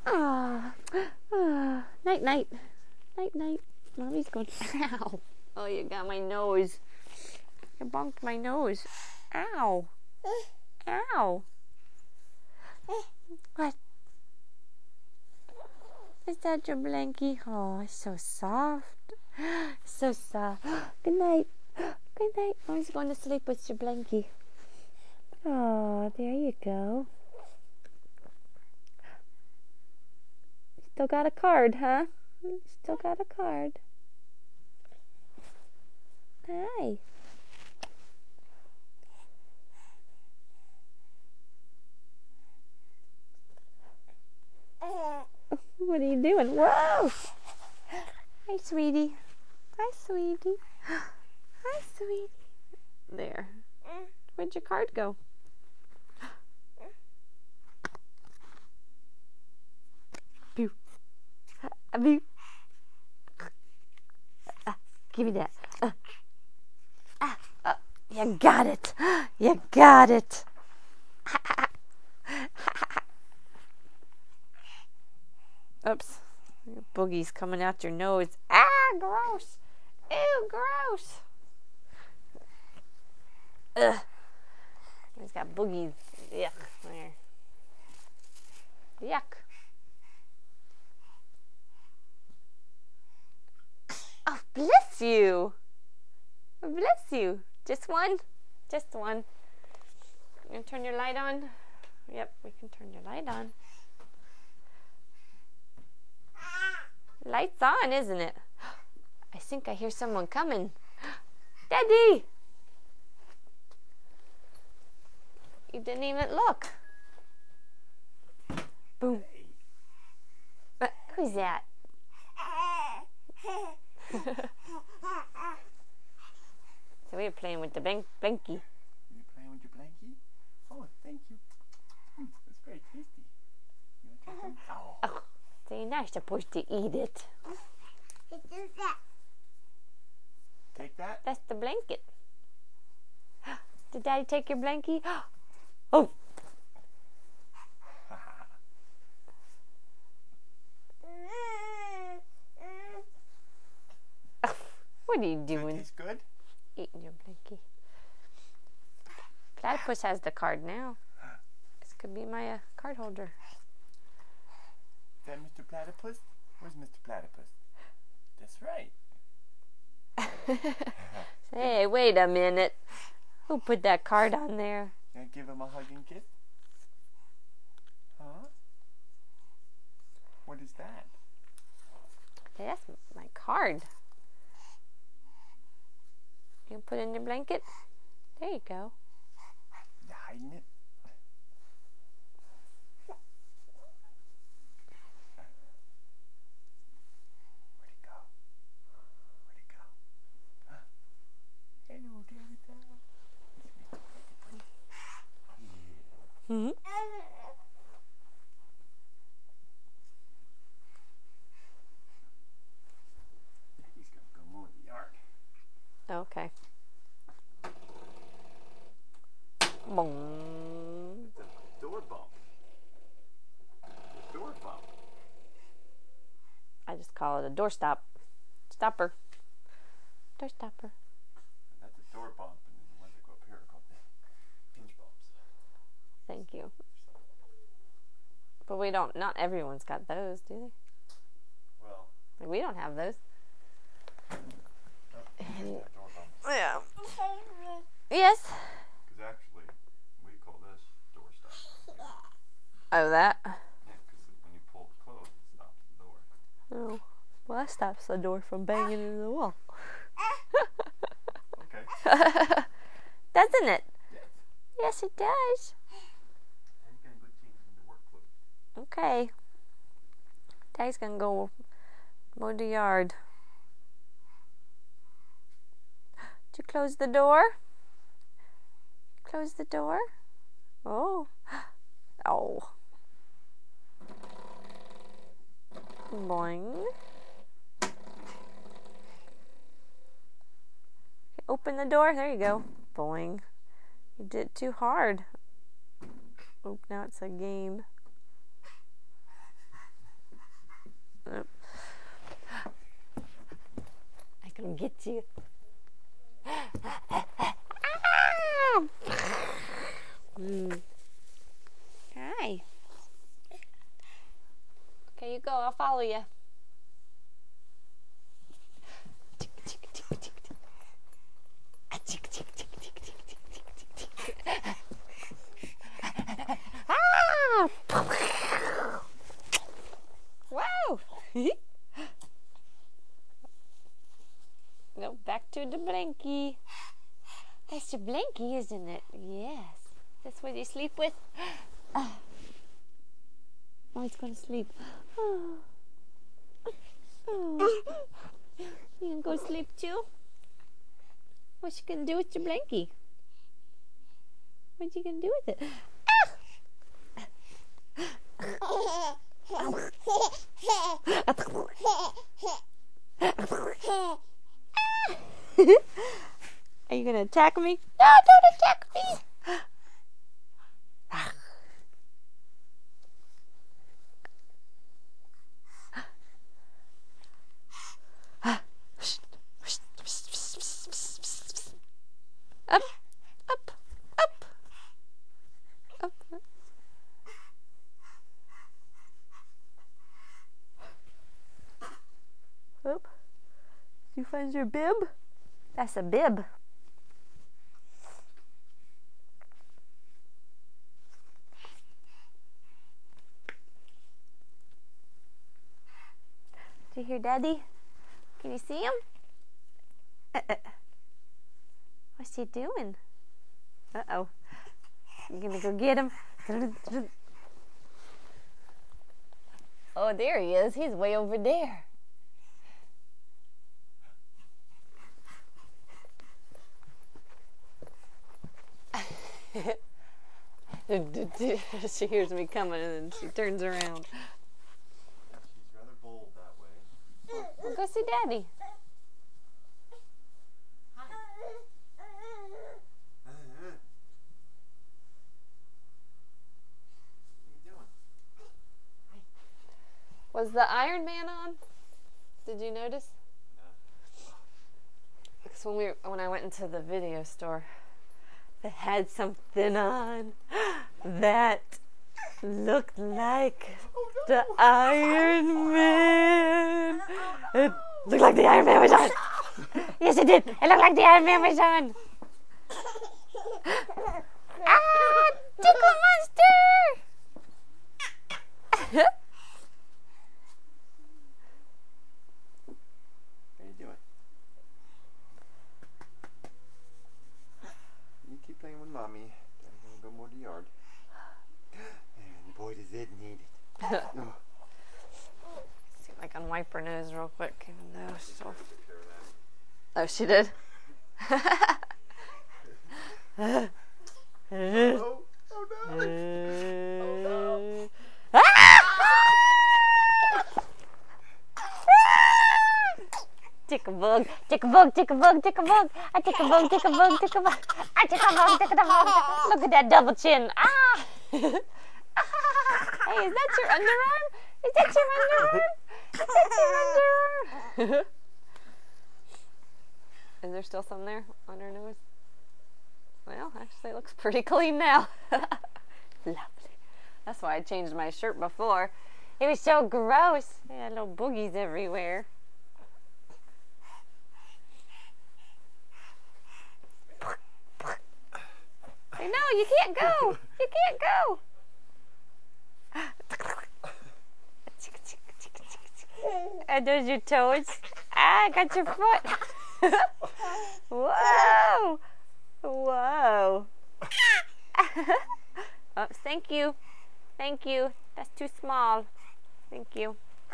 Ah, night, night, night, night. Mommy's going. Ow! Oh, you got my nose. You bumped my nose. Ow! Ow! What? Is that your blankie? Oh, it's so soft. So soft. Good night. Good night. Mommy's going to sleep with your blankie. Oh, there you go. Still got a card, huh? Still got a card. Hi. What are you doing? Whoa! Hi, sweetie. Hi, sweetie. Hi, sweetie. There. Where'd your card go? Pew. Pew. Give me that. You got it. You got it. Oops. Boogie's coming out your nose. Ah, gross. Ew, gross. Ugh. He's got boogies. Yuck. There. Yuck. Oh, bless you. Bless you. Just one? Just one. You gonna turn your light on? Yep, we can turn your light on. Light's on, isn't it? I think I hear someone coming. Daddy! You didn't even look. Boom. Who's that? So we're playing with the blankie. You playing with your blankie? Oh, thank you. That's very tasty. You want to take some? Oh, so you're not supposed to eat it. Take that? That's the blanket. Did Daddy take your blankie? Oh! What are you doing? Tastes good? Eating your blankie. Platypus has the card now. This could be my card holder. Is that Mr. Platypus? Where's Mr. Platypus? That's right. Hey, wait a minute. Who put that card on there? Gonna give him a hug and kiss? Huh? What is that? Hey, that's my card. You can put it in your blanket. There you go. You hiding it? Where'd it go? Where'd it go? Huh? Hello, Daddy. Mm-hmm. He's gonna go mow the yard. Okay. Boom. It's a door bump. Door bump. I just call it a door stop. Stopper. Door stopper. That's a door bump, and then the ones that go up here are called the hinge bumps. Thank you. But we don't, not everyone's got those, do they? Well, Like, we don't have those. door bump. Yeah. Yes. Because actually, we call this door stop. Oh, that? Yeah, because when you pull it closed, it stops the door. Oh. Well, that stops the door from banging into the wall. Okay. Doesn't it? Yes. Yes, it does. And you can go change into work clothes. Okay. Daddy's gonna go mow the yard. Did you close the door? Close the door? Oh. Oh. Boing. Okay, open the door. There you go. Boing. You did it too hard. Oh, now it's a game. get you. Hi. Okay, you go. I'll follow you. Wow. No, back to the blankie. That's your blankie, isn't it? Yes. That's what you sleep with? Oh, he's going to sleep. Oh. Oh. You gonna go sleep too? What you gonna do with your blankie? What you gonna do with it? Are you gonna attack me? No, don't attack me! Up, up, up, up. Oop. You find your bib? That's a bib. Do you hear Daddy? Can you see him? What's he doing? Uh-oh. You gonna go get him? Oh, there he is. He's way over there. She hears me coming and then she turns around. She's rather bold that way. Well, go see Daddy. Was the Iron Man on? Did you notice? No. Because when I went into the video store, they had something on that looked like the Iron Man. It looked like the Iron Man was on. Yes, it did. It looked like the Iron Man was on. Ah, Tickle Monster! Mommy, Daddy's gonna go mow the yard. And boy, does it need it. Oh. See if I can wipe her nose real quick, even though she's so... Oh, she did? Oh no! Oh no! Tick a bug, tick a bug, tick a bug, tick a bug. I tick a bug, tick a bug, tick a bug. I tick a bug, tick a bug. Look at that double chin. Ah! Hey, is that your underarm? Is that your underarm? Is that your underarm? Is there still some there on her nose? Well, actually it looks pretty clean now. Lovely. That's why I changed my shirt before. It was so gross. It had little boogies everywhere. No, you can't go. You can't go. Are those your toes? Ah, I got your foot. Whoa. Whoa. Oh, thank you. Thank you. That's too small. Thank you.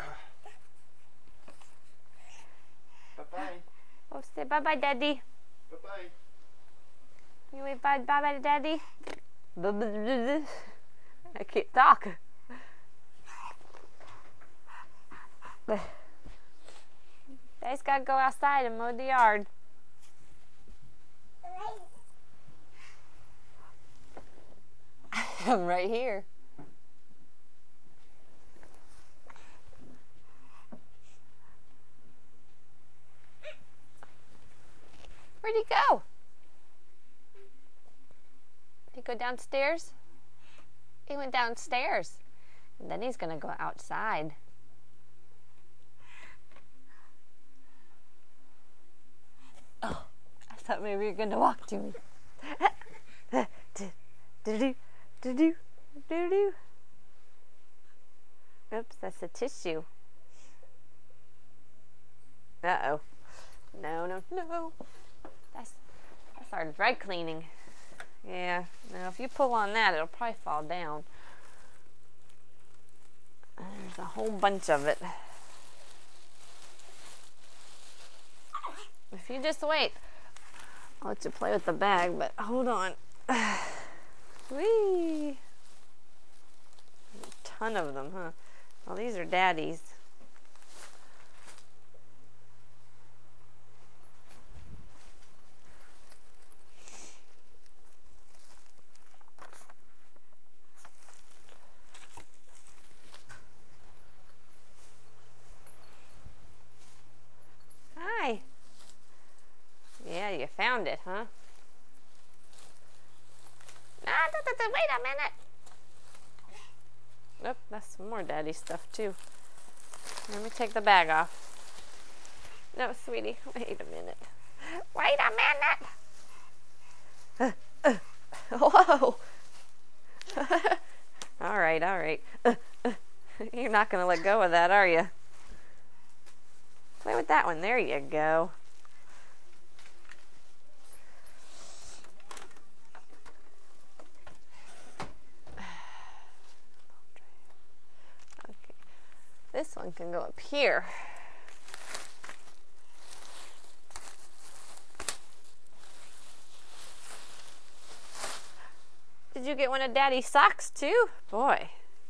Bye-bye. Oh, say bye-bye, Daddy. Bye-bye. You wave bye-bye to Daddy. I can't talk. Daddy's got to go outside and mow the yard. I'm right here. Where'd he go? Did he go downstairs? He went downstairs. And then he's gonna go outside. Oh, I thought maybe you were gonna walk to me. Do-do-do-do-do-do. Oops, that's a tissue. Uh-oh. No, no, no. That's our dry cleaning. Yeah, now if you pull on that, it'll probably fall down. There's a whole bunch of it. If you just wait, I'll let you play with the bag, but hold on. Whee! A ton of them, huh? Well, these are Daddy's. Hi. Yeah, you found it, huh? Wait a minute. Nope, that's some more Daddy stuff too. Let me take the bag off. No, sweetie, wait a minute. Wait a minute. Whoa. All right, all right. You're not going to let go of that, are you? Play with that one. There you go. Okay. This one can go up here. Did you get one of Daddy's socks too? Boy.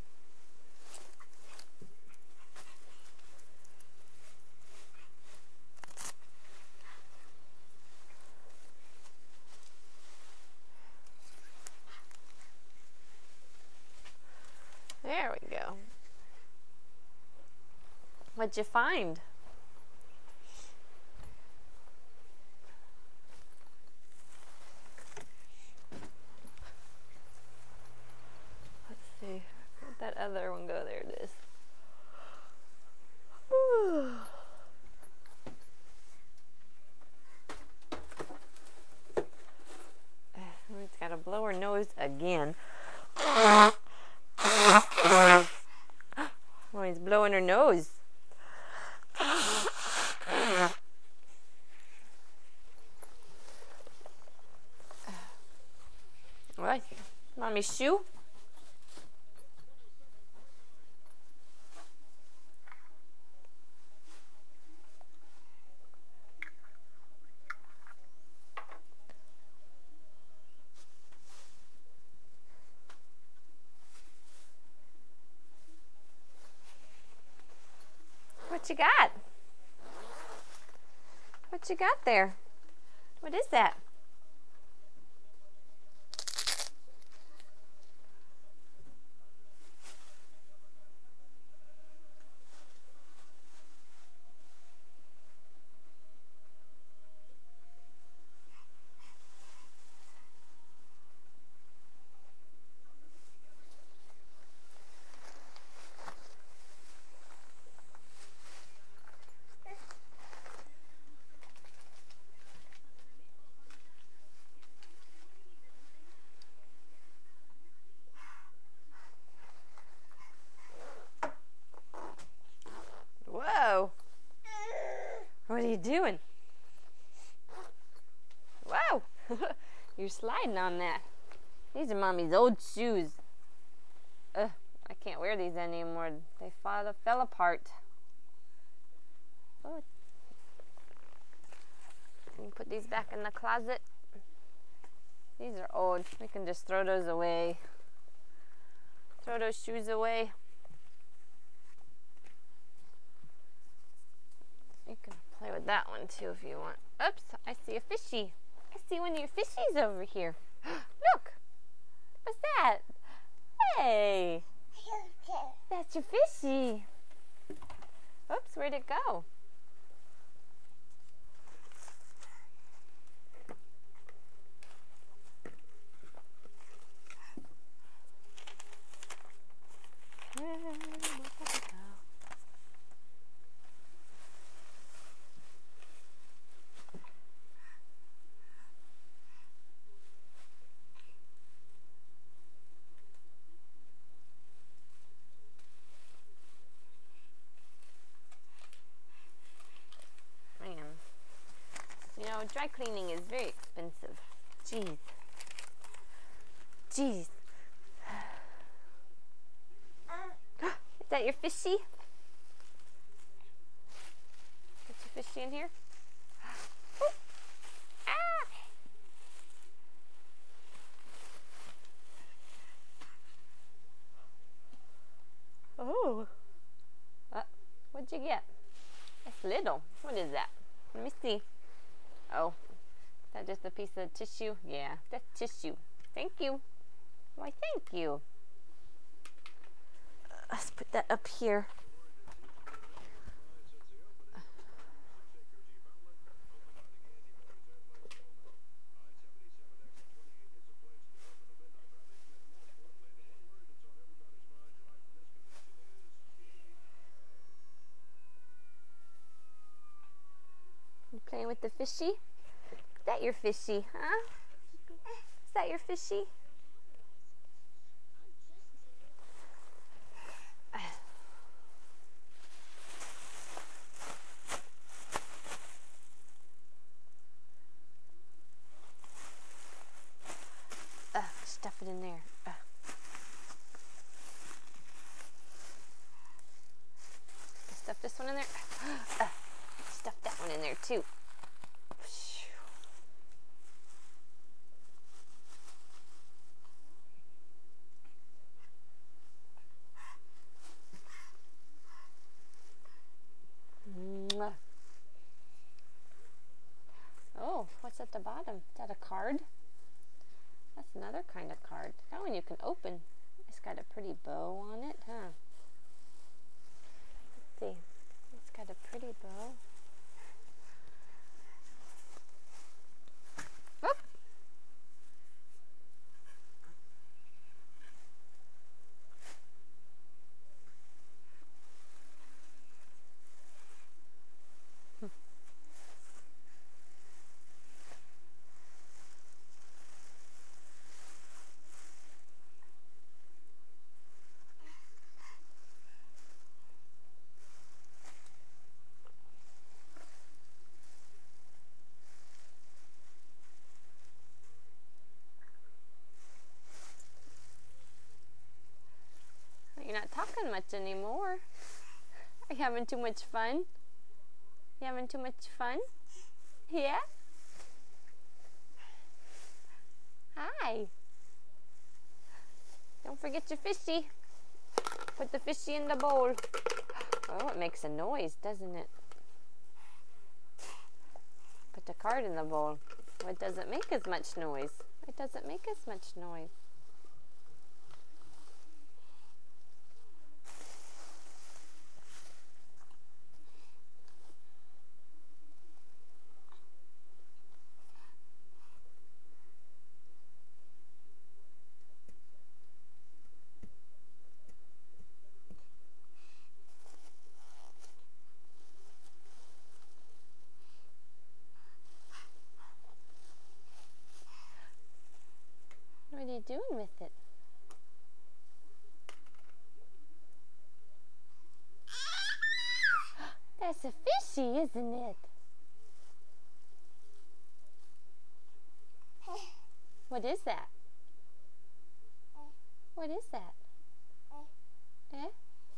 There we go. What'd you find? Let's see. Where'd that other one go? There it is. It's got to blow her nose again. Oh, he's blowing her nose. What? Mommy's shoe? What you got? What you got there? What is that? Whoa. What are you doing? Whoa. You're sliding on that. These are Mommy's old shoes. Ugh, I can't wear these anymore. They fell apart. Oh. Can you put these back in the closet? These are old. We can just throw those away. Throw those shoes away. You can play with that one too if you want. Oops, I see a fishy. I see one of your fishies over here. Look! What's that? Hey! That's your fishy. Oops, where'd it go? dry cleaning is very expensive. Jeez. Jeez. Is that your fishy? Is your fishy in here? Ooh. Ah! Oh. What'd you get? It's little. What is that? Let me see. Oh. Is that just a piece of tissue? Yeah, that's tissue. Thank you. Why, thank you. Let's put that up here. You playing with the fishy? Is that your fishy, huh? Is that your fishy? Stuff it in there. Stuff this one in there. Stuff that one in there too. Oh, what's at the bottom? Is that a card? That's another kind of card. That one you can open. It's got a pretty bow on it, huh? Let's see. It's got a pretty bow. Whoop! You're not talking much anymore. Are you having too much fun? You having too much fun? Yeah? Hi. Don't forget your fishy. Put the fishy in the bowl. Oh, it makes a noise, doesn't it? Put the card in the bowl. Well, it doesn't make as much noise. It doesn't make as much noise. What are you doing with it? That's a fishy, isn't it? What is that? What is that? Eh?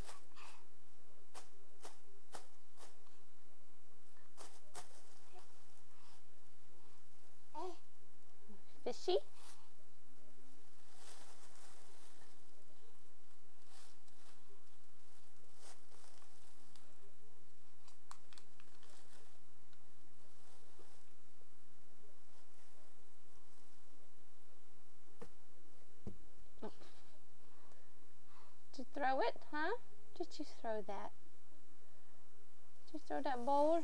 Fishy? Did you throw it, huh? Did you throw that? Did you throw that bowl?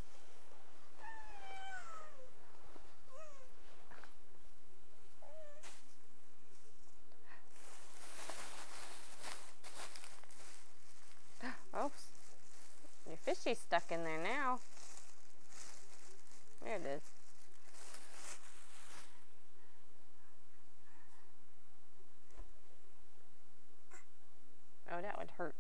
Oh, your fishy's stuck in there now. There it is. Oh, that would hurt.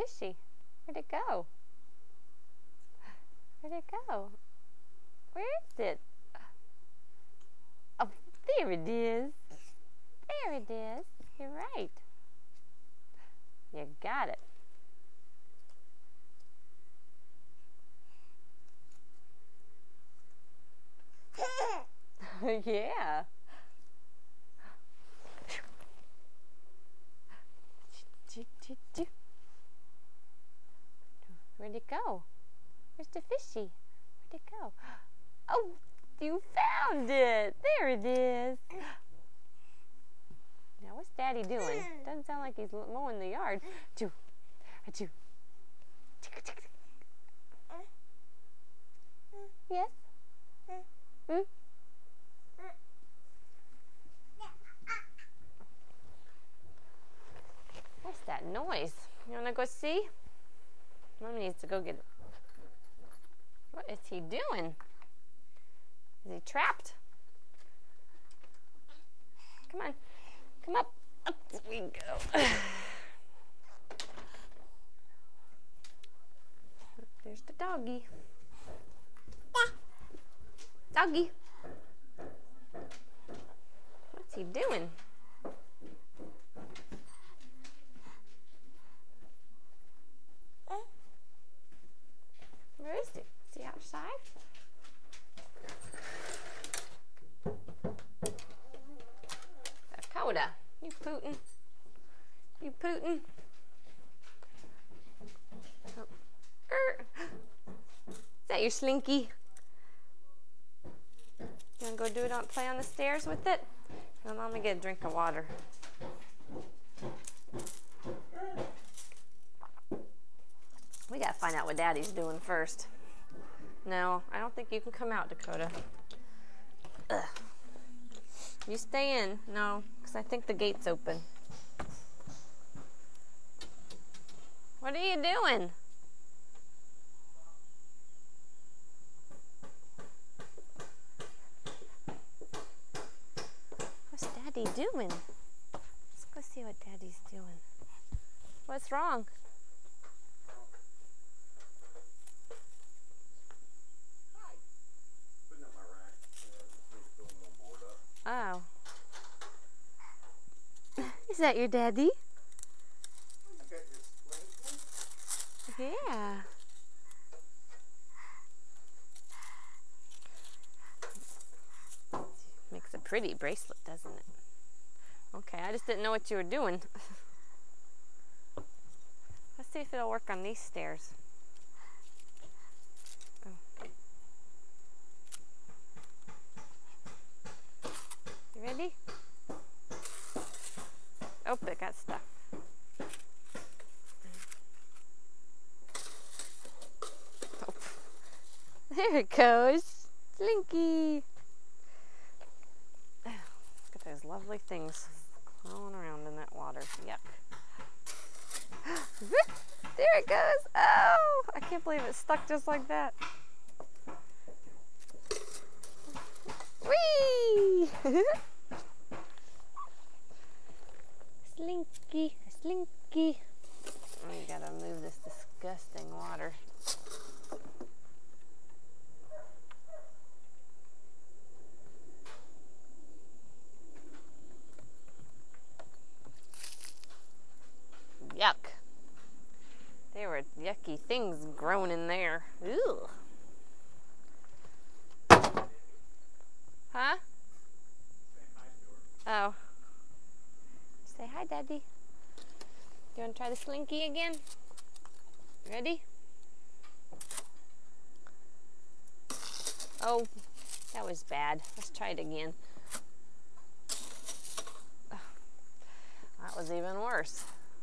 fishy? Where'd it go? Where'd it go? Where is it? Oh, there it is. There it is. You're right. You got it. Yeah. Where'd it go? Where's the fishy? Where'd it go? Oh, you found it. There it is. Now, what's Daddy doing? Doesn't sound like he's mowing the yard. Achoo. Achoo. Yes? Hmm? What's that noise? You want to go see? Mom needs to go get it. What is he doing? Is he trapped? Come on. Come up. Up we go. There's the doggy. Doggy. What's he doing? Where is he? Is he outside? Dakota, you pootin'? You pootin'? Oh. Is that your slinky? You wanna go do it play on the stairs with it? Well, Mama get a drink of water. We gotta find out what Daddy's doing first. No, I don't think you can come out, Dakota. Ugh. You stay in. No, because I think the gate's open. What are you doing? What's Daddy doing? Let's go see what Daddy's doing. What's wrong? Oh. Is that your daddy? Yeah. Makes a pretty bracelet, doesn't it? Okay, I just didn't know what you were doing. Let's see if it'll work on these stairs. You ready? Oh, it got stuck. Oh. There it goes. Slinky. Look at those lovely things crawling around in that water. Yuck. There it goes. Oh, I can't believe it stuck just like that. Whee! Slinky, slinky. We gotta move this disgusting water. Yuck. There were yucky things growing in there. Ew. Huh? Oh. Say hi, Daddy. You want to try the slinky again? Ready? Oh, that was bad. Let's try it again. That was even worse.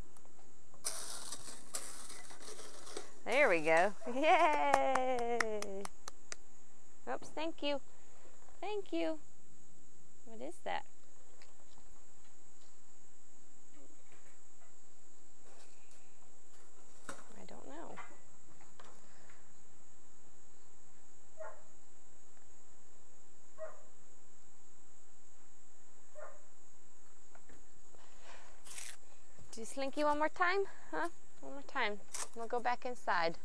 There we go. Yay! Oops, thank you. Thank you. What is that? I don't know. Do you slinky one more time? Huh? One more time. We'll go back inside.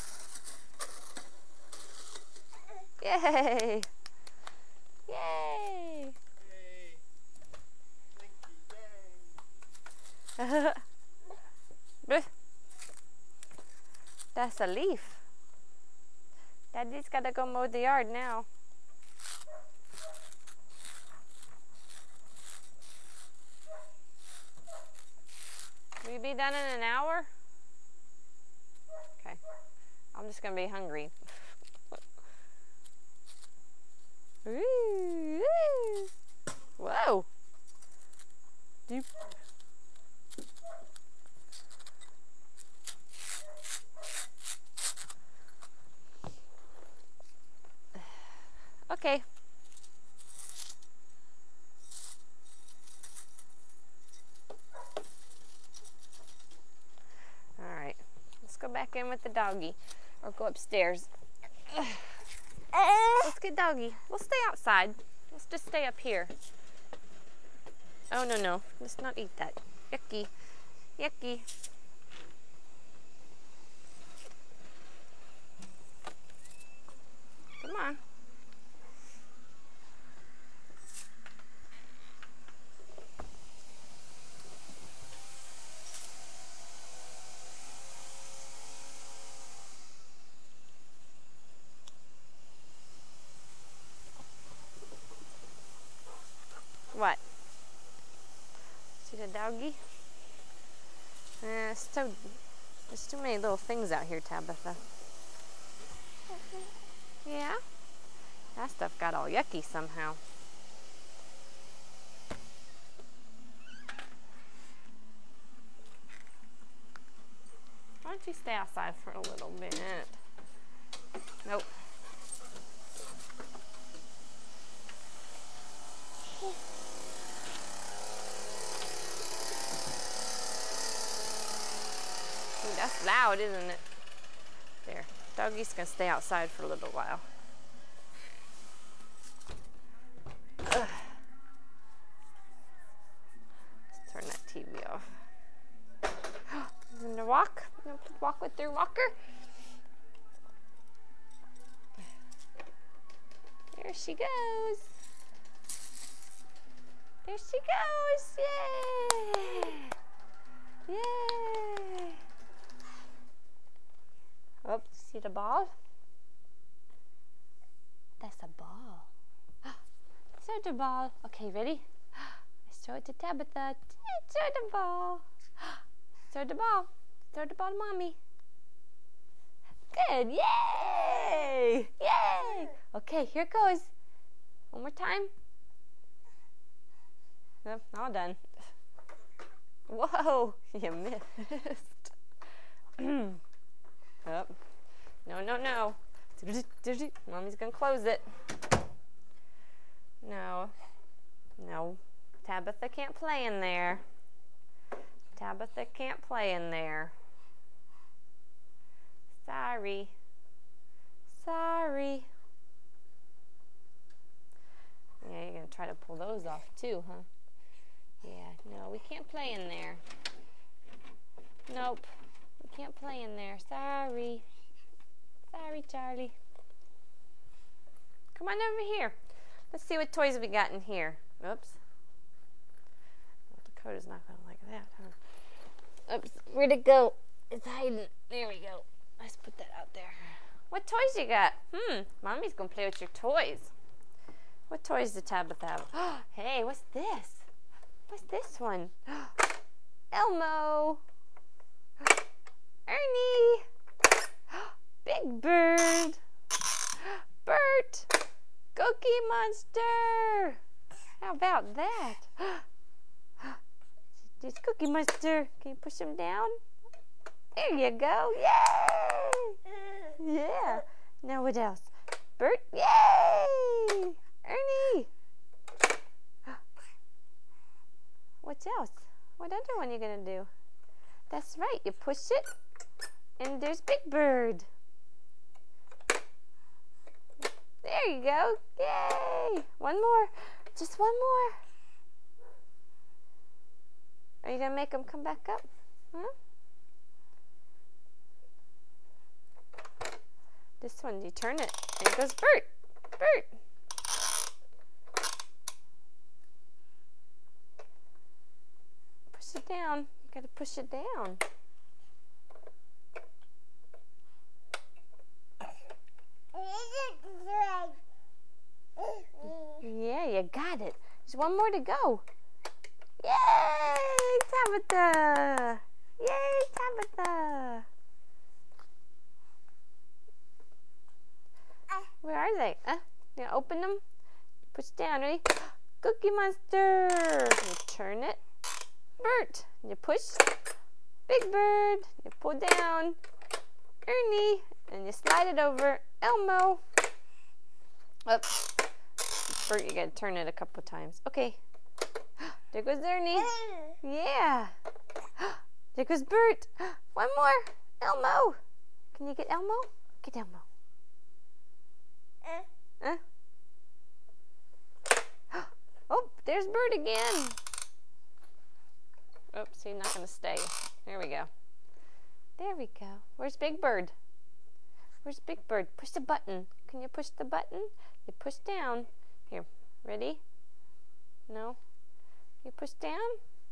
Yay! Yay! Yay! Yay! That's a leaf. Daddy's gotta go mow the yard now. Will you be done in an hour? Okay. I'm just gonna be hungry. Whoa! Deep. Okay. All right. Let's go back in with the doggy, or go upstairs. Let's get doggy. We'll stay outside. Let's just stay up here. Oh, no, no. Let's not eat that. Yucky. Yucky. Come on. What? See the doggy? There's too many little things out here, Tabitha. Yeah? That stuff got all yucky somehow. Why don't you stay outside for a little bit? Nope. Ooh, that's loud, isn't it? There. Doggy's gonna stay outside for a little while. Ugh. Let's turn that TV off. You gonna walk? You gonna walk with your walker? There she goes. There she goes. Yay! Yay! Oh, see the ball? That's a ball. Show the ball. Okay, ready? Let's show it to Tabitha. Show the ball. Throw the ball. Throw the ball to Mommy. Good. Yay! Yay! Okay, here it goes. One more time. Nope, all done. Whoa! You missed. Oh. No, no, no. Mommy's gonna close it. No. No. Tabitha can't play in there. Tabitha can't play in there. Sorry. Sorry. Yeah, you're gonna try to pull those off too, huh? Yeah, no, we can't play in there. Nope. We can't play in there. Sorry. Sorry, Charlie. Come on over here. Let's see what toys we got in here. Oops. Well, Dakota's not gonna like that, huh? Oops. Where'd it go? It's hiding. There we go. Let's put that out there. What toys you got? Mommy's gonna play with your toys. What toys did Tabitha have? Hey, what's this? What's this one? Elmo. Ernie. Big Bird. Bert. Cookie Monster. How about that? There's Cookie Monster. Can you push him down? There you go. Yay! Yeah. Now what else? Bert. Yay! Ernie. What else? What other one are you going to do? That's right. You push it, and there's Big Bird. There you go. Yay! One more. Just one more. Are you going to make them come back up? Huh? This one, you turn it. And it goes Bert. Bert. Push it down. You gotta push it down. Yeah, you got it. There's one more to go. Yay, Tabitha! Yay, Tabitha! Where are they? You gonna open them? Push down, ready? Cookie Monster! You turn it. Bert! You push. Big Bird! You pull down. Ernie! And you slide it over. Elmo! Up. Bert, you gotta turn it a couple times. Okay. There goes Ernie. Yeah. There goes Bert. One more. Elmo. Can you get Elmo? Get Elmo. Oh, there's Bert again. Oops, he's not going to stay. There we go. There we go. Where's Big Bird? Where's Big Bird? Push the button. Can you push the button? You push down. Here, ready? No? You push down?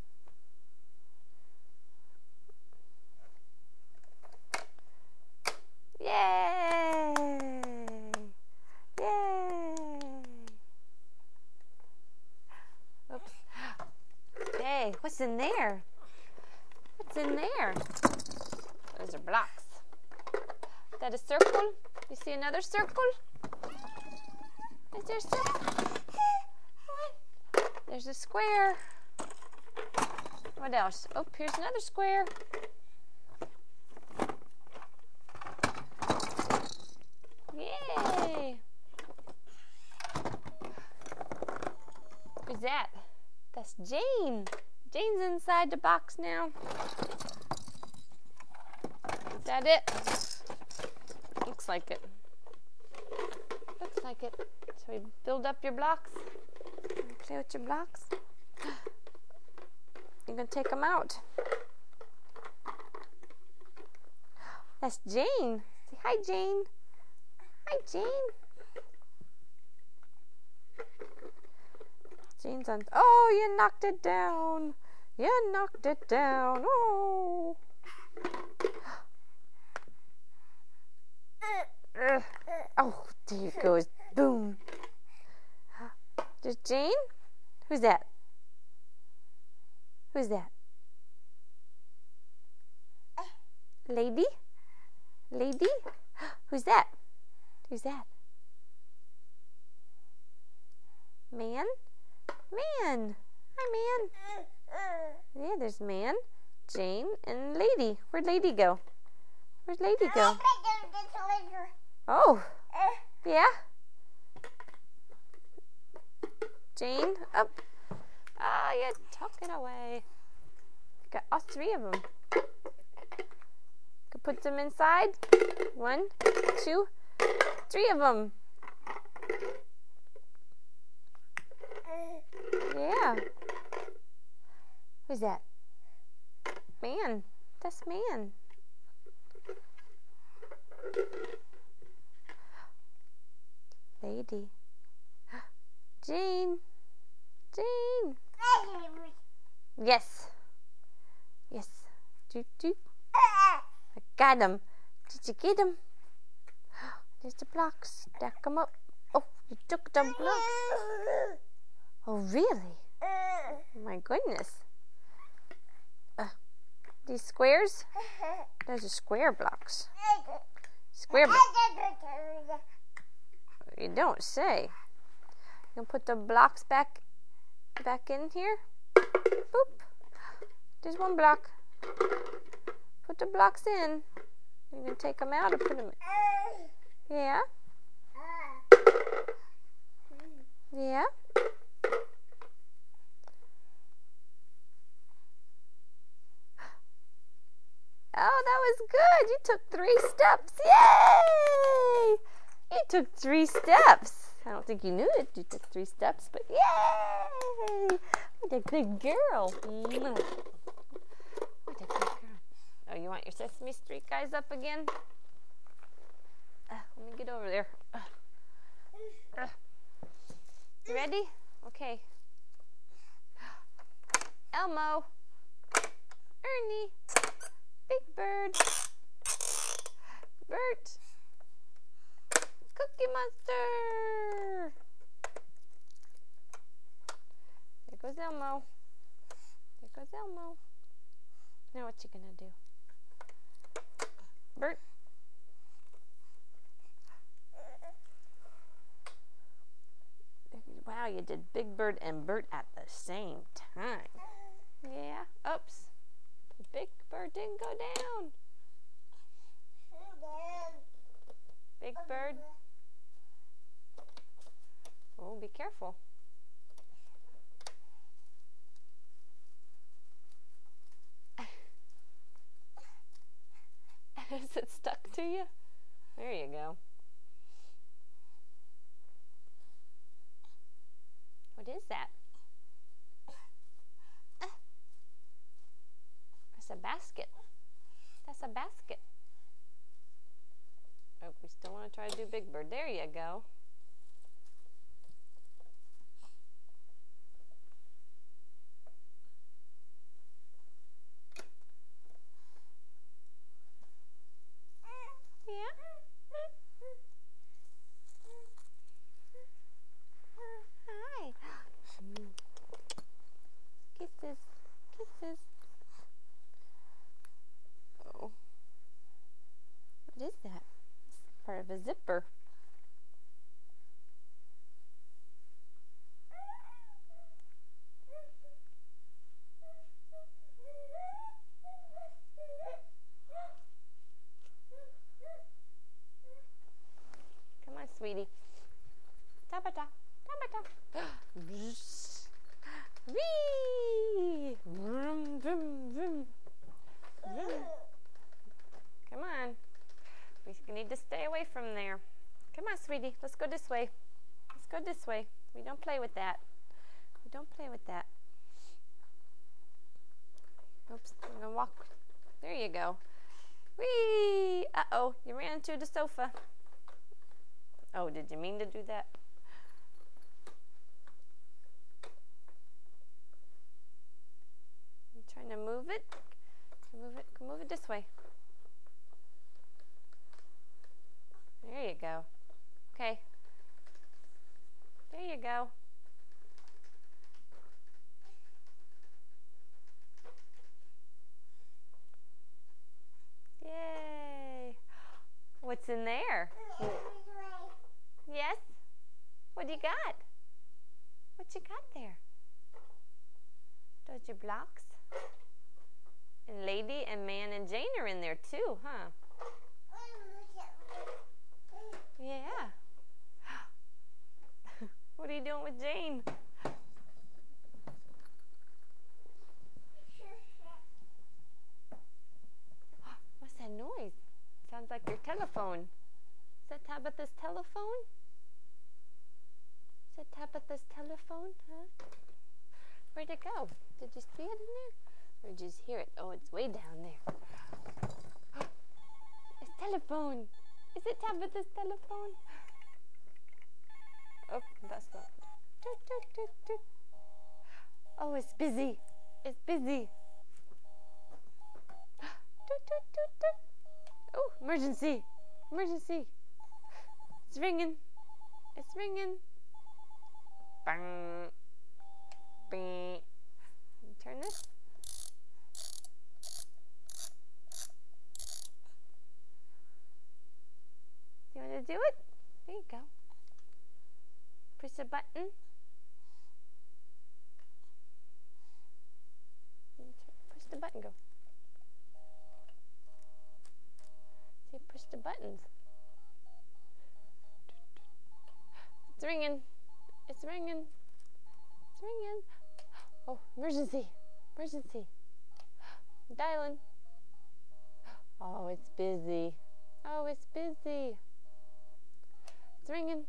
Yay! Yay! Oops. Hey, what's in there? What's in there? Those are blocks. Is that a circle? You see another circle? Is there a circle? There's a square. What else? Oh, here's another square. Yay! Who's that? That's Jane. Jane's inside the box now. Is that it? Looks like it. Looks like it. So we build up your blocks. Play with your blocks. You're going to take them out. That's Jane. Say hi, Jane. Hi, Jane. Jane's on. Oh, you knocked it down. You knocked it down. Oh. Oh, there it goes. Boom. There's Jane. Who's that? Who's that? Lady? Lady? Who's that? Who's that? Man? Man. Hi, man. Yeah, there's man, Jane, and Lady. Where'd Lady go? Where'd Lady go? Oh. Yeah? Jane, up. Ah, you're talking away. Got all three of them. Could put them inside. 1, 2, 3 of them. Yeah. Who's that? Man. That's man. Lady. Jane. Jane. Yes. Yes. Doot, doot. I got him. Did you get him? There's the blocks. Stack them up. Oh, you took the blocks. Oh, really? My goodness. These squares? Those are square blocks. Square blocks. You don't say. You can put the blocks back in here. Boop. There's one block. Put the blocks in. You can take them out or put them in. Yeah? Yeah? Oh, that was good. You took 3 steps. Yay! You took 3 steps. I don't think you knew it. You took 3 steps, but yay! What a good girl. What a good girl. Oh, you want your Sesame Street guys up again? Let me get over there. You ready? Okay. Elmo, Ernie, Big Bird, Bert, Cookie Monster. There goes Elmo. There goes Elmo. Now what you gonna do? Bert. Wow, you did Big Bird and Bert at the same time. Yeah, oops. Big Bird didn't go down. Big Bird. Oh, be careful. Is it stuck to you? There you go. What is that? That's a basket. That's a basket. Oh, we still want to try to do Big Bird. There you go. Yeah. Hi. Kisses. Kisses. Oh. What is that? It's part of a zipper. Come on, sweetie. Tabata. Tabata. Whee! Vroom, vroom, vroom. Vroom. Come on. We need to stay away from there. Come on, sweetie. Let's go this way. Let's go this way. We don't play with that. We don't play with that. Oops. I'm going to walk. There you go. Whee! Uh-oh. You ran into the sofa. Oh, did you mean to do that? I'm trying to move it. Move it this way. There you go. Okay. There you go. Yay. What's in there? Yes? What do you got? What you got there? Those your blocks? And Lady and Man and Jane are in there too, huh? Yeah. What are you doing with Jane? What's that noise? Sounds like your telephone. Is that Tabitha's telephone? Is that Tabitha's telephone? Huh? Where'd it go? Did you see it in there? Or did you just hear it? Oh, it's way down there. It's telephone. Is it Tabitha's telephone? Oh, that's not. Oh, it's busy. It's busy. Oh, emergency. Emergency. It's ringing. It's ringing. Bang. Bing. Turn this. You want to do it? There you go. Push a button. Push the button, go. See, push the buttons. It's ringing. It's ringing. It's ringing. Oh, emergency. Emergency. Dialing. Oh, it's busy. Oh, it's busy. It's ringing.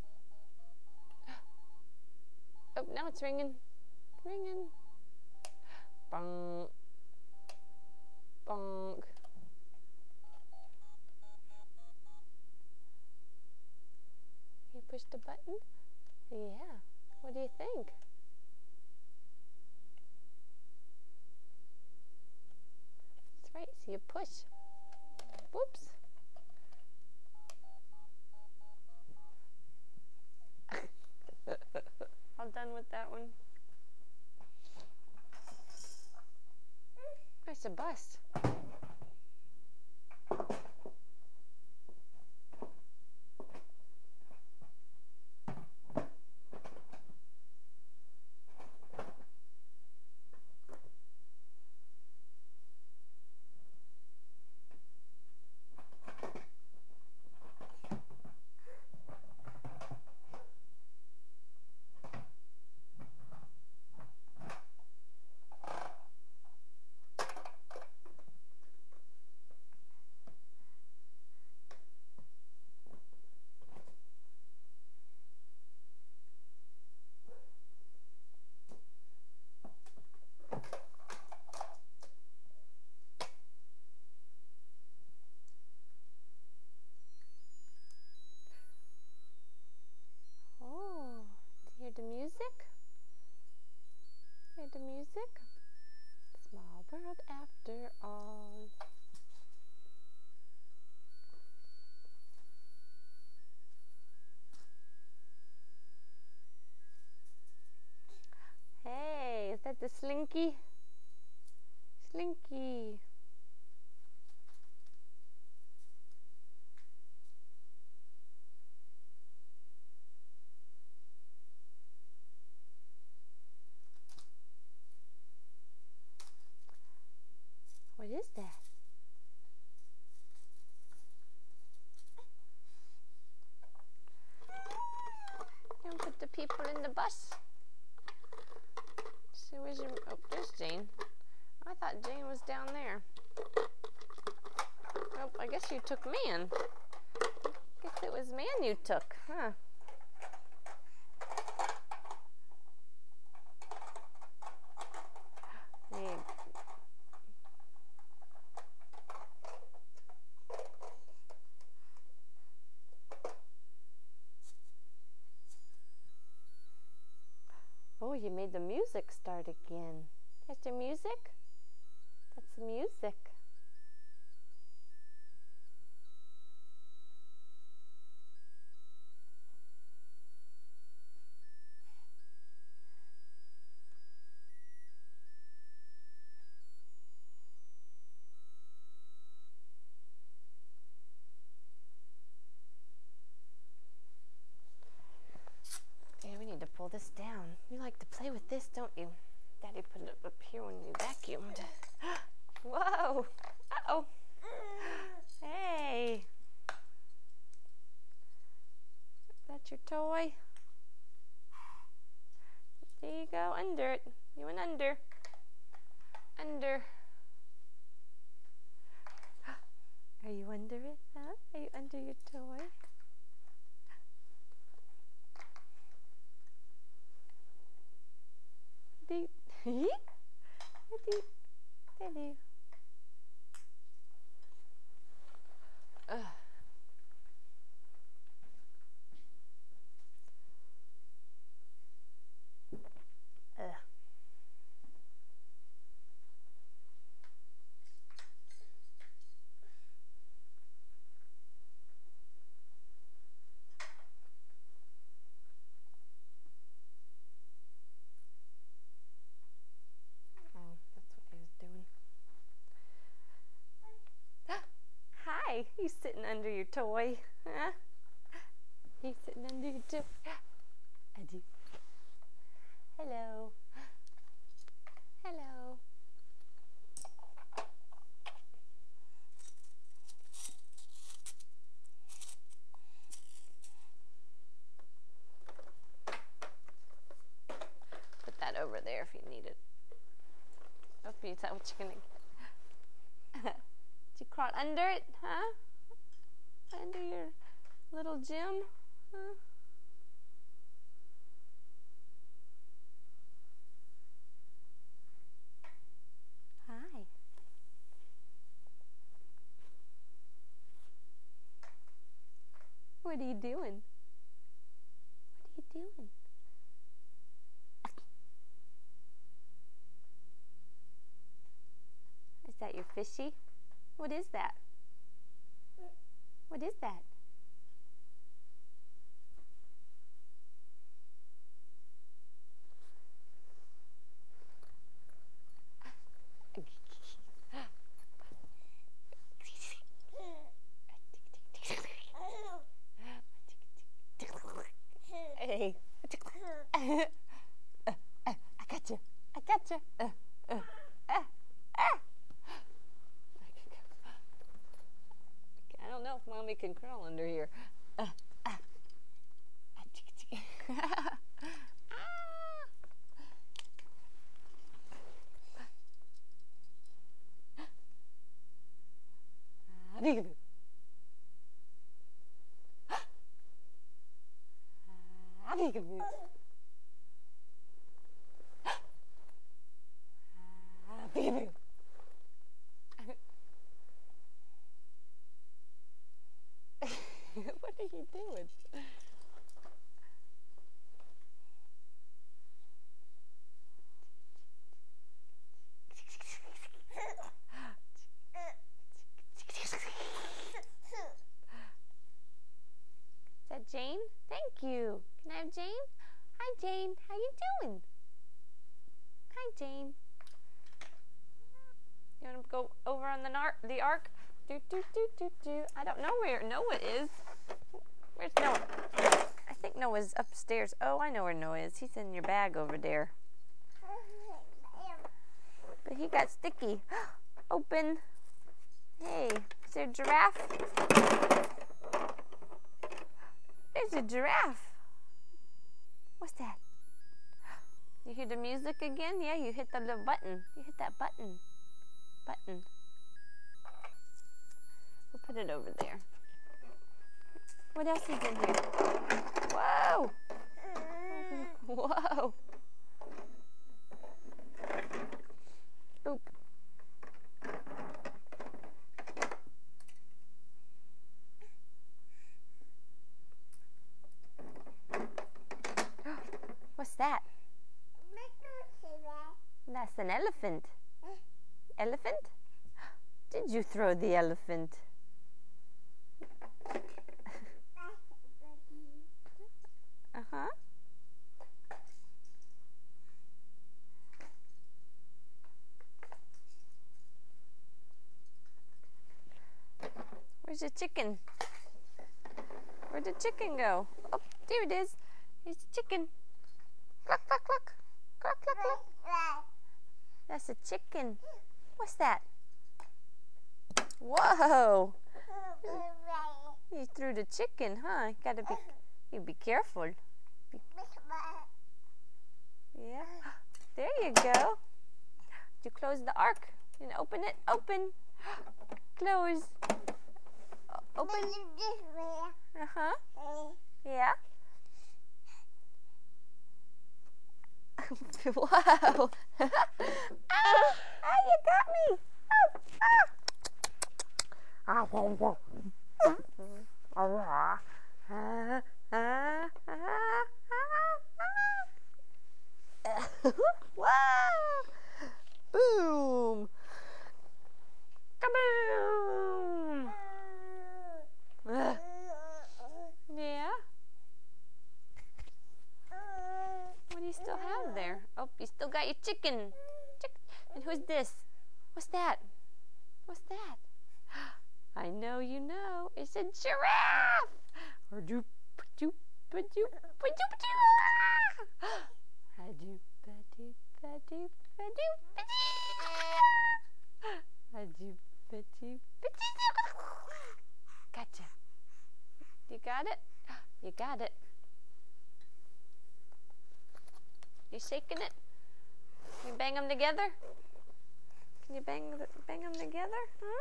Oh, now it's ringing. Ringing. Bong. Bonk. Yeah. What do you think? That's right. So you push. Whoops. All done with that one. There's a bus. Oh, hear the music? Hear the music? Small world after all. Hey, is that the Slinky? Slinky. What is that? Don't put the people in the bus. So where's your... Oh, there's Jane. I thought Jane was down there. Oh, I guess you took Man. I guess it was Man you took, huh? Hey. Oh, you made the music start again. That's the music? That's the music. Yeah, we need to pull this down. You like to play with this, don't you? Daddy put it up here when you vacuumed. Whoa! Uh-oh! Hey! That's your toy? There you go, under it. You went under. Under. Are you under it, huh? Are you under your toy? Deep. Deep. Daddy. Ugh. Ugh. Oh, that's what he was doing. Hi, he's sitting under your toy. Huh? He's sitting under your toy. Eddie. Hello. Hello. Put that over there if you need it. Hope you tell what you're gonna get. Did you crawl under it, huh? Under your little gym, huh? Hi. What are you doing? doing? Is that your fishy? What is that? What is that? Hey. I got you. I got you. I don't know if Mommy can crawl under here. Peekaboo. Peekaboo. Peekaboo. What are you doing? Is that Jane? Thank you. Can I have Jane? Hi, Jane. How you doing? Hi, Jane. You want to go over on the ark? I don't know where Noah is. Where's Noah? I think Noah's upstairs. Oh, I know where Noah is. He's in your bag over there. But he got sticky. Open. Hey, is there a giraffe? There's a giraffe. What's that? You hear the music again? Yeah, you hit the little button. You hit that button. We'll put it over there. What else is in here? Whoa! Whoa! Oop. What's that? That's an elephant. Elephant? Did you throw the elephant? Uh-huh. Where's the chicken? Where'd the chicken go? Oh, there it is. Here's the chicken. Cluck, cluck, cluck. Cluck, cluck, cluck. That's a chicken. What's that? Whoa! You threw the chicken, huh? You be careful. Yeah. There you go. Did you close the ark? And open it. Open. Close. Open. Uh-huh. Yeah. Wow. You got me. Wow. Boom. Kaboom. Yeah. What do you still have there? Oh, you still got your chicken. And who's this? What's that? What's that? I know you know. It's a giraffe. Gotcha. You got it? You got it. You shaking it? Can you bang them together? Can you bang them together? Huh?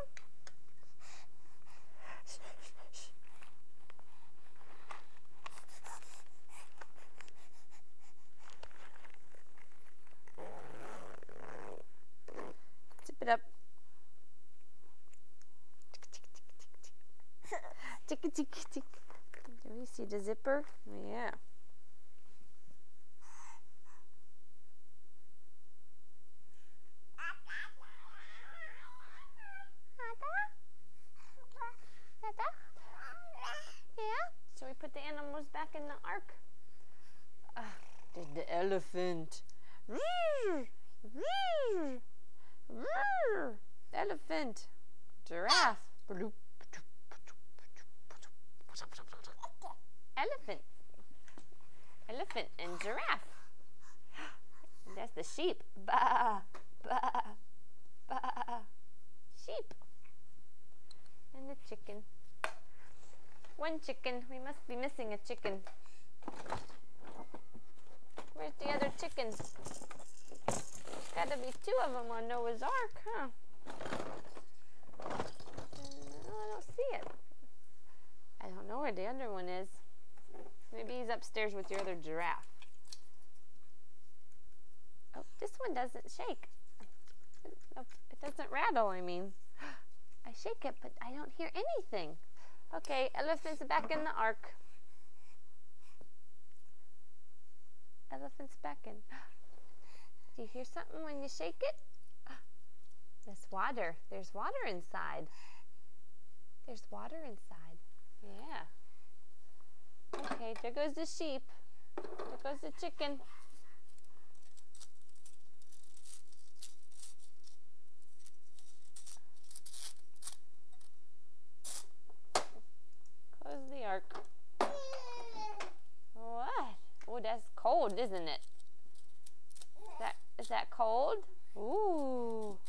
Zip it up. Tick, tick, tick. Do you see the zipper? Yeah. Elephant. Elephant. Giraffe. Elephant. Elephant and giraffe. That's the sheep. Ba, ba, ba. Sheep. And the chicken. One chicken. We must be missing a chicken. Where's the other chickens? There's gotta be 2 of them on Noah's Ark, huh? No, I don't see it. I don't know where the other one is. Maybe he's upstairs with your other giraffe. Oh, this one doesn't shake. It doesn't rattle, I mean. I shake it, but I don't hear anything. Okay, elephant's back in the ark. Elephant's back in. Do you hear something when you shake it? There's water. There's water inside. There's water inside. Yeah. Okay, there goes the sheep. There goes the chicken. Close the ark. What? Oh, that's cold, isn't it? Is that cold? Ooh.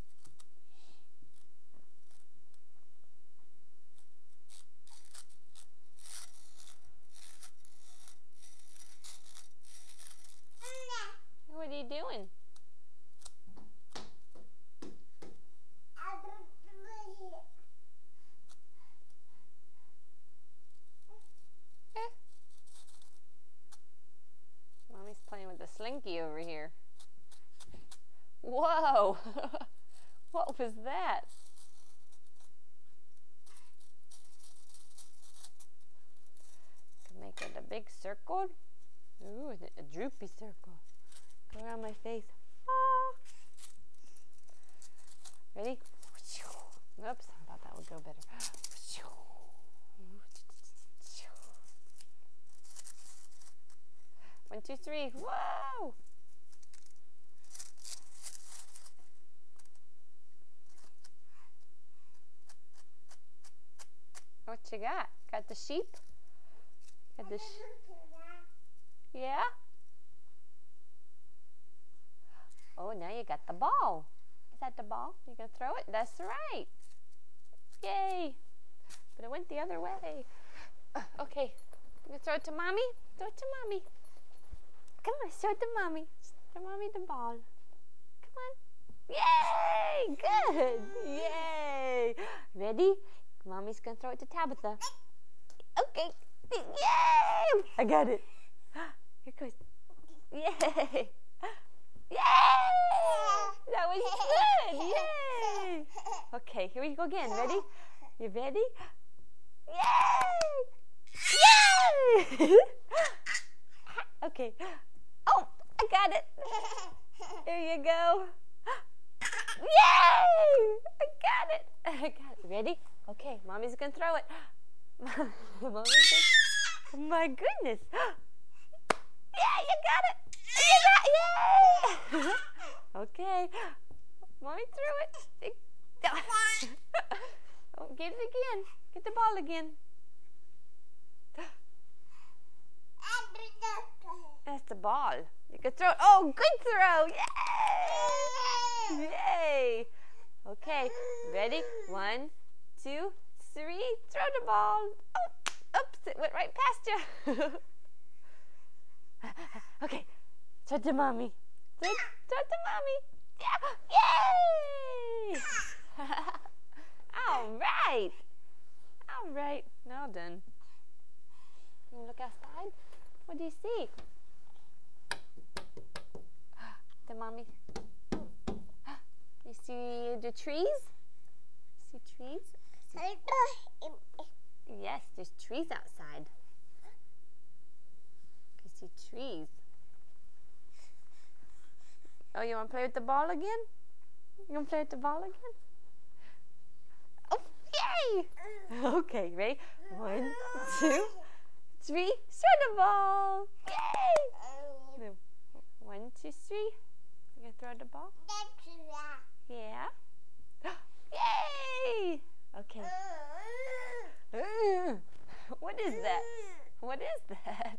What are you doing? Mommy's playing with the slinky over here. Whoa! What was that? Could make it a big circle. Ooh, a droopy circle. Go around my face. Ah. Ready? Oops, I thought that would go better. 1, 2, 3. Whoa! What you got? Got the sheep? Got the yeah? Oh, now you got the ball. Is that the ball? You gonna throw it? That's right. Yay! But it went the other way. Okay. You gonna throw it to mommy? Throw it to mommy. Come on, show it to mommy. Show mommy the ball. Come on. Yay! Good. Yay! Ready? Mommy's gonna throw it to Tabitha. Okay. Yay! I got it. Here goes. Yay! Yay! That was good. Yay! Okay, here we go again. Ready? You ready? Yay! Yay! Okay. Oh, I got it. Here you go. Yay! I got it. I got it. Ready? Okay, mommy's gonna throw it. Oh my goodness. Yeah, you got it. You got it. Yay! Okay. Mommy threw it. Oh, get it again. Get the ball again. That's the ball. You can throw it. Oh, good throw. Yay! Yay! Okay, ready? 1, 2, 3. Throw the ball. Oh, oops, it went right past you. Okay, throw it to mommy. Throw it to mommy. Yeah. Yay! All right. All right. Now done. Can you look outside? What do you see? The mommy. You see the trees? See trees? Yes, there's trees outside. You see trees. Oh, you want to play with the ball again? You want to play with the ball again? Oh, yay! Okay, ready? 1, 2, 3. Throw the ball! Yay! 1, 2, 3. You gonna throw the ball? Yeah. Yay! Okay. What is that? What is that?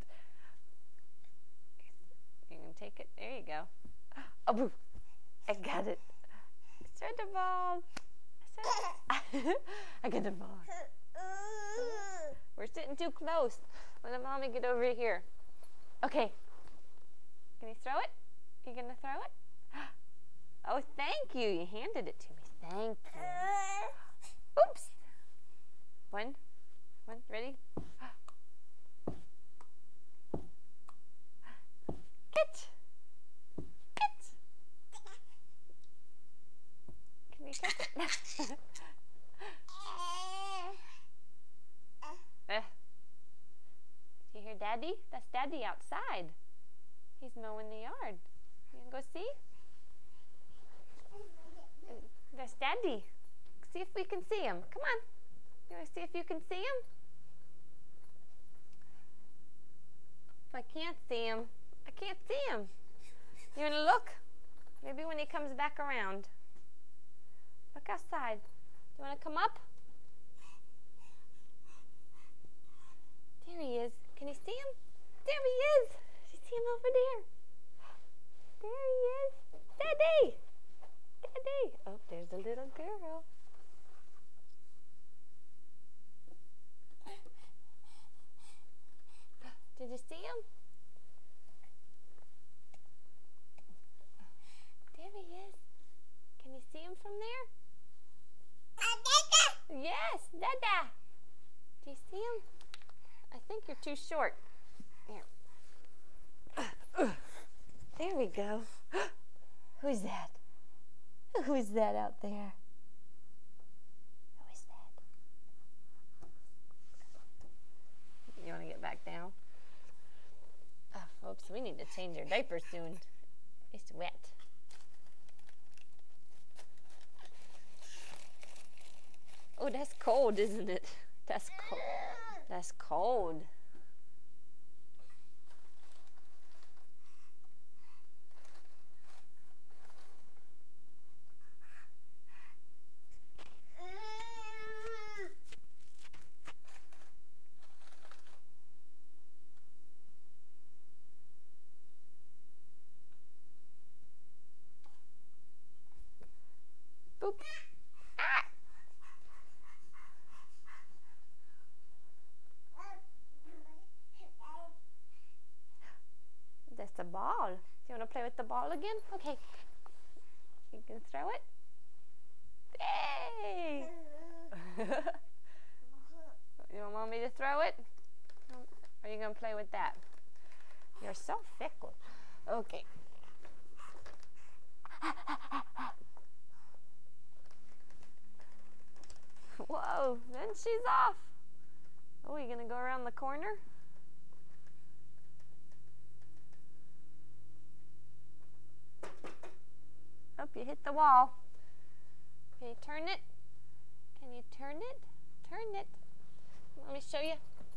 You can take it. There you go. Oh, boo. I got it. Throw the ball. I got the ball. We're sitting too close. Let mommy get over here. Okay. Can you throw it? You gonna throw it? Oh, thank you. You handed it to me. Thank you. Oops. One. Ready? Catch. Can you catch it? Do you hear Daddy? That's Daddy outside. He's mowing the yard. You gonna go see? That's Daddy. See if we can see him. Come on. You wanna see if you can see him? If I can't see him, I can't see him. You wanna look? Maybe when he comes back around. Look outside. Do you wanna come up? There he is. Can you see him? There he is. You see him over there? There he is. Daddy! Daddy! Oh, there's a little girl. Did you see him? There he is. Can you see him from there? Yes, Dada. Do you see him? I think you're too short. Here. There we go. Who's that? Who's that out there? Who is that? You want to get back down? Oh, folks, we need to change our diaper soon. It's wet. Oh, that's cold, isn't it? That's cold. That's cold. Boop. Ah! That's a ball. Do you want to play with the ball again? Okay. You can throw it. Hey! You want mommy to throw it? Or are you going to play with that? You're so fickle. Okay. Whoa, then she's off. Oh, you gonna go around the corner? Oh, you hit the wall. Can you turn it? Can you turn it? Turn it. Let me show you.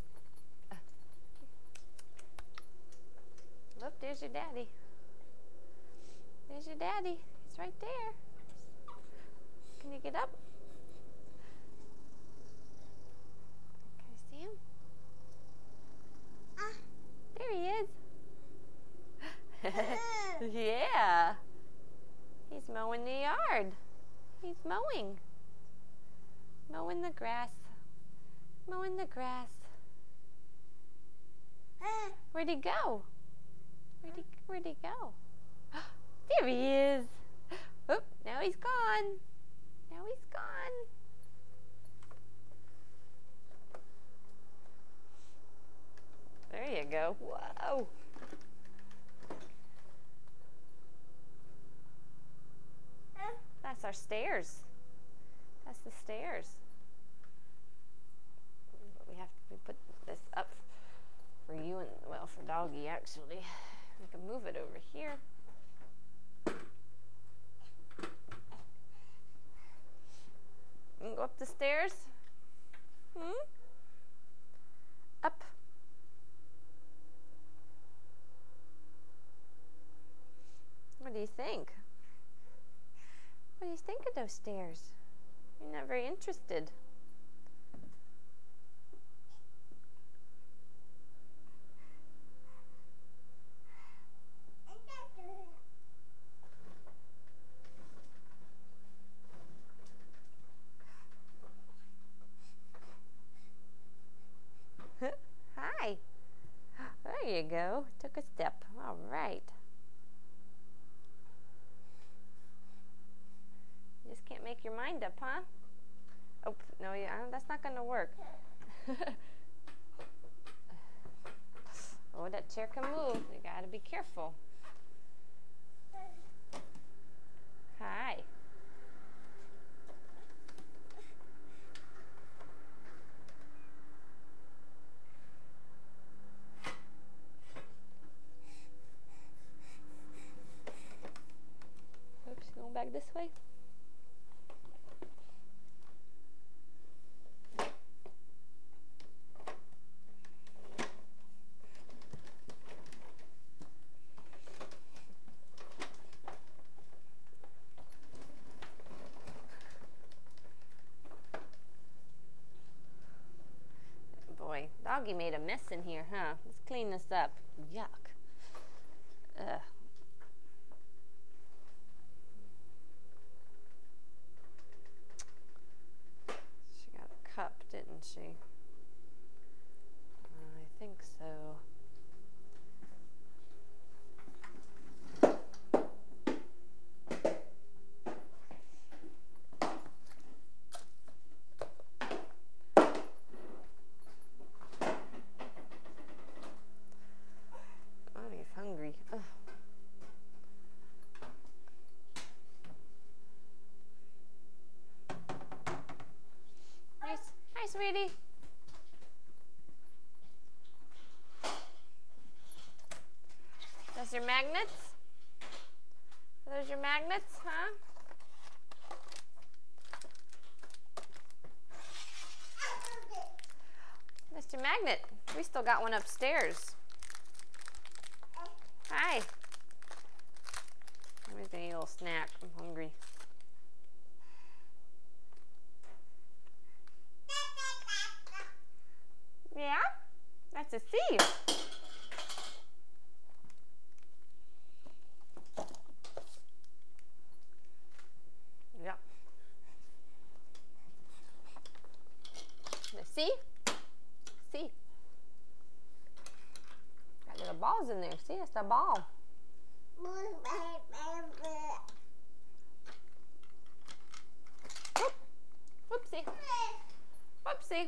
Look, there's your daddy. There's your daddy. He's right there. Can you get up? Can you see him? There he is. Yeah. He's mowing the yard. He's mowing. Mowing the grass. Mowing the grass. Where'd he go? Where'd he go? There he is. Oh, now he's gone. Now he's gone. There you go. Whoa. That's our stairs. That's the stairs. But we put this up for you and, well, for Doggy actually. We can move it over here. You can go up the stairs. Up. do you think of those stairs? You're not very interested. Hi. There you go. Took a step. All right. You just can't make your mind up, huh? Oh, no, yeah, that's not going to work. Oh, that chair can move. You got to be careful. Hi. Oops, going back this way. Boy, doggy made a mess in here, huh? Let's clean this up. Yuck. Ugh. She got a cup, didn't she? I think so. Oh, he's hungry. Ugh. Hi, sweetie. Those your magnets? Are those your magnets, huh? Mr. Magnet, we still got one upstairs. Hi. I'm just gonna eat a little snack. I'm hungry. Yeah? That's a C. Yep. The C? C. Got little balls in there. See, it's a ball. Oop. Whoopsie. Whoopsie.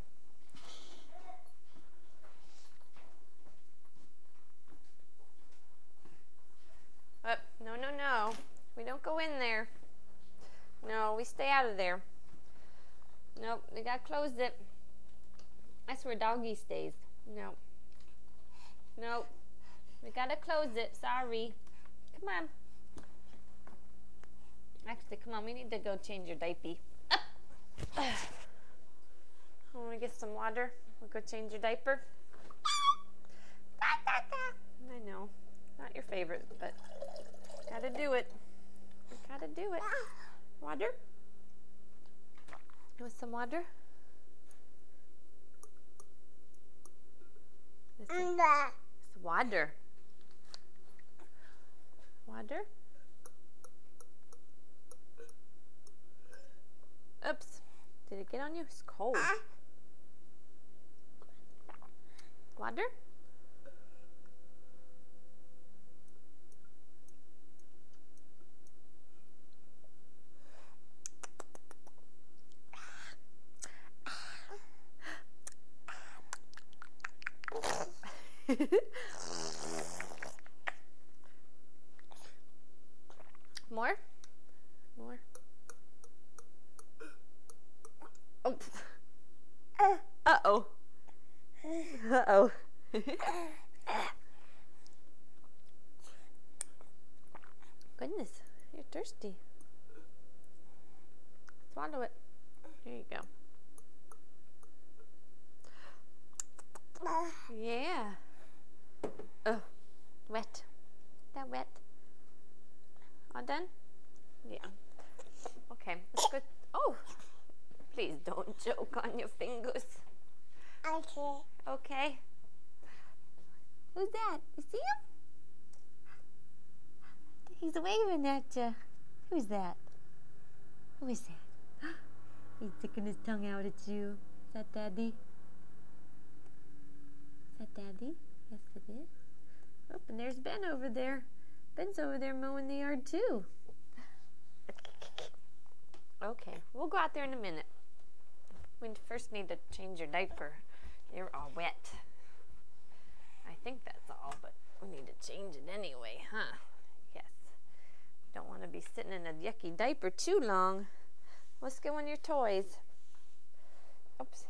No, no, no. We don't go in there. No, we stay out of there. Nope, we gotta close it. That's where doggy stays. Nope. Nope. We gotta close it. Sorry. Come on. Actually, come on. We need to go change your diaper. Up. I want to get some water. We'll go change your diaper. I know. Not your favorite, but gotta do it. Gotta do it. Water? You want some water? It's water. Water? Oops. Did it get on you? It's cold. Water? More? More? Oh. Uh-oh. Uh-oh. Goodness, you're thirsty. Swallow it. There you go. Yeah. Oh, wet. That wet. All done? Yeah. choke on your fingers. Okay. Okay. Who's that? You see him? He's waving at you. Who's that? Who is that? He's sticking his tongue out at you. Is that Daddy? Is that Daddy? Yes, it is. Oh, and there's Ben over there. Ben's over there mowing the yard too. Okay, we'll go out there in a minute. We first need to change your diaper. You're all wet. I think that's all, but we need to change it anyway, huh? Yes. Don't want to be sitting in a yucky diaper too long. Let's go on your toys. Oops.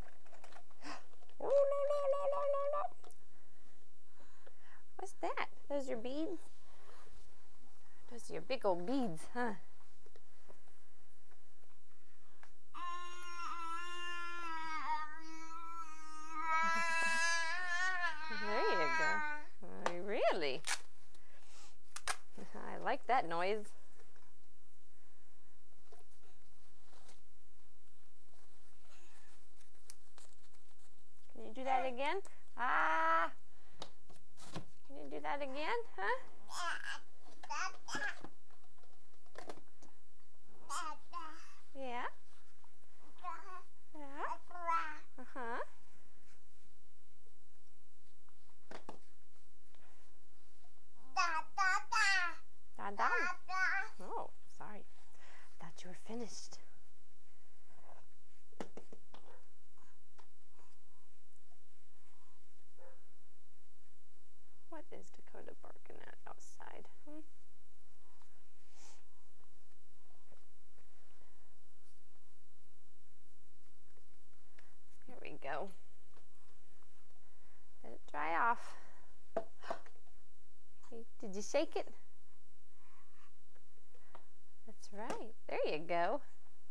What's that? Those your beads? Those are your big old beads, huh? There you go. Really? I like that noise. Can you do that again? Ah! Can you do that again? Huh? Yeah? Yeah? Uh-huh. Da-da. Oh, sorry. Thought you were finished. What is Dakota barking at outside? Here we go. Let it dry off. Hey, did you shake it? That's right. There you go.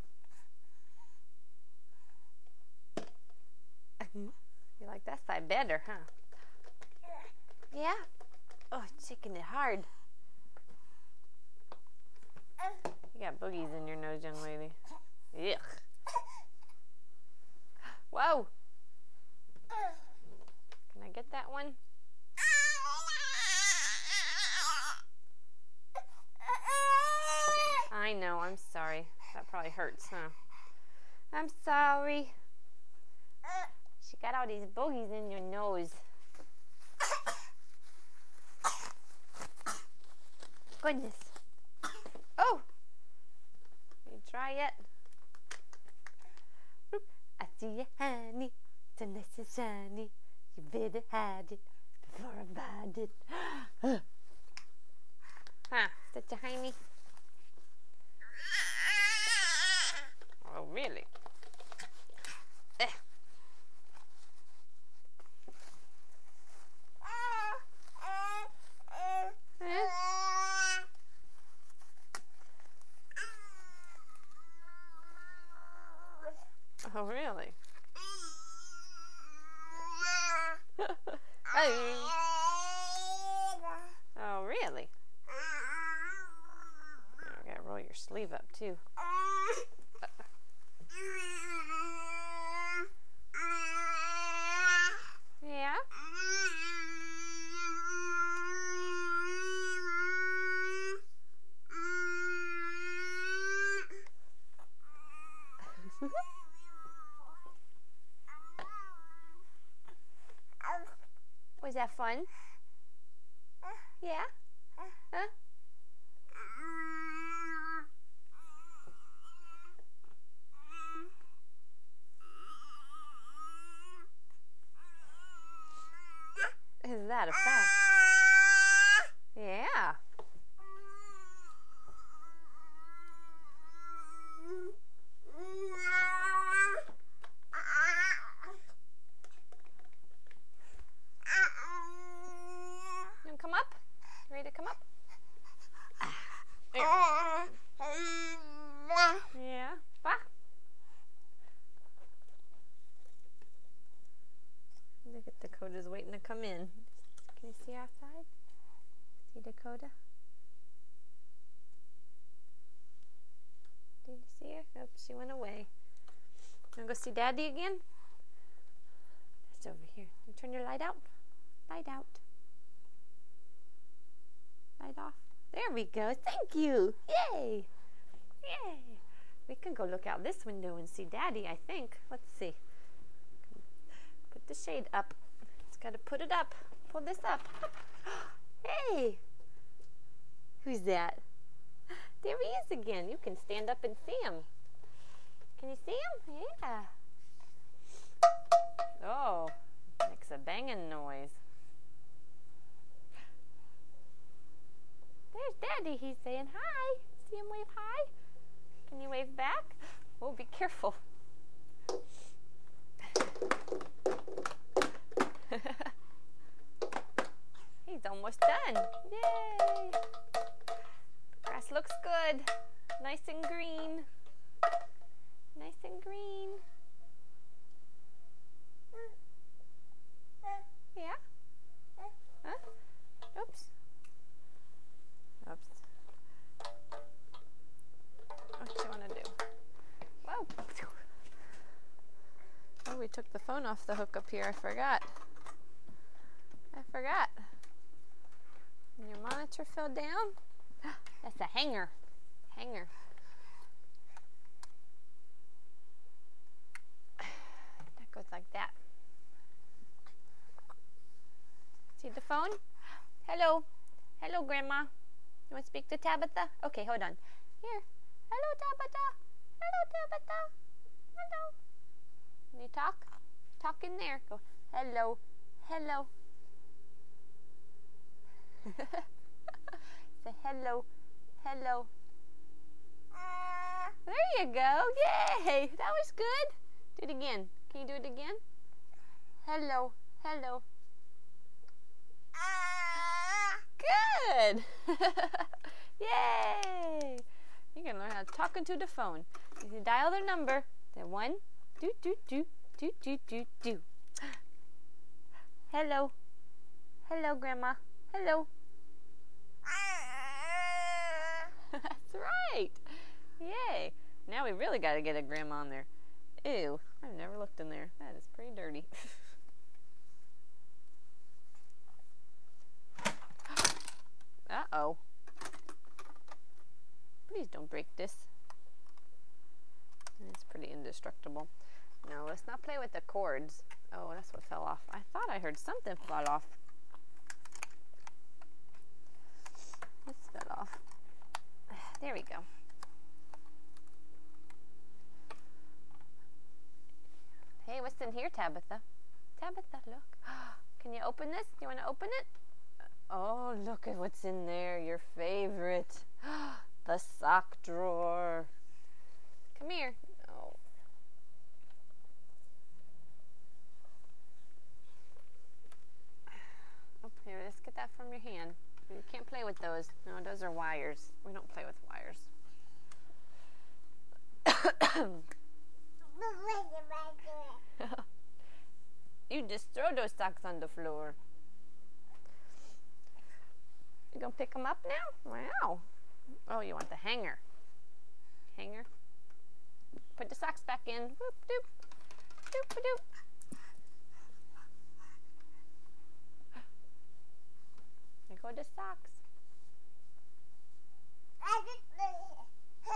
You like that side better, huh? Yeah? Oh, it's shaking it hard. You got boogies in your nose, young lady. Yuck. Whoa! Can I get that one? I know, I'm sorry. That probably hurts, huh? I'm sorry. She got all these boogies in your nose. Goodness. Oh! Are you dry yet? I see you, honey. So nice and shiny. You better hide it before I bite it. Huh? Is that your hiney? Oh, really? Oh, really? Oh, really? I gotta roll your sleeve up, too. Yeah? Was that fun? Yeah? Huh? Is that a fact? Yeah. You want to come up? Ready to come up? Yeah. Bah. Look at Dakota's waiting to come in. Can you see outside? See Dakota? Do you see her? Nope, she went away. Wanna go see Daddy again? It's over here. You turn your light out. Light out. Light off. There we go. Thank you. Yay. Yay. We can go look out this window and see Daddy, I think. Let's see. Put the shade up. It's got to put it up. Pull this up. Hey. Who's that? There he is again. You can stand up and see him. Can you see him? Yeah. Oh, makes a banging noise. There's Daddy. He's saying hi. See him wave hi? Can you wave back? Oh, be careful. He's almost done. Yay! Grass looks good. Nice and green. Nice and green. Yeah? Huh? Oops. Oops. What you want to do? Whoa. Oh, we took the phone off the hook up here. I forgot. And your monitor fell down? That's a hanger. Hanger. That goes like that. See the phone? Hello. Hello, Grandma. You want to speak to Tabitha? Okay, hold on. Here. Hello, Tabitha. Hello, Tabitha. Hello. Can you talk? Talk in there. Go, hello. Hello. Say hello. Hello. There you go. Yay. That was good. Do it again. Can you do it again? Hello. Hello. Good. Yay. You can learn how to talk into the phone. If you dial their number, then 1, do, do, do, do, do, do, do. Hello. Hello, Grandma. Hello. That's right. Yay. Now we really got to get a Grandma in there. Ew. I've never looked in there. That is pretty dirty. Uh-oh. Please don't break this. It's pretty indestructible. No, let's not play with the cords. Oh, that's what fell off. I thought I heard something fall off. This fell off. There we go. Hey, what's in here, Tabitha? Tabitha, look. Can you open this? Do you want to open it? Oh, look at what's in there. Your favorite. The sock drawer. Come here. Oh. Oh, here, let's get that from your hand. You can't play with those. No, those are wires. We don't play with wires. You just throw those socks on the floor. You gonna pick them up now? Wow. Oh, you want the hanger. Hanger. Put the socks back in. Whoop, doop. Doop, doop. There go the socks.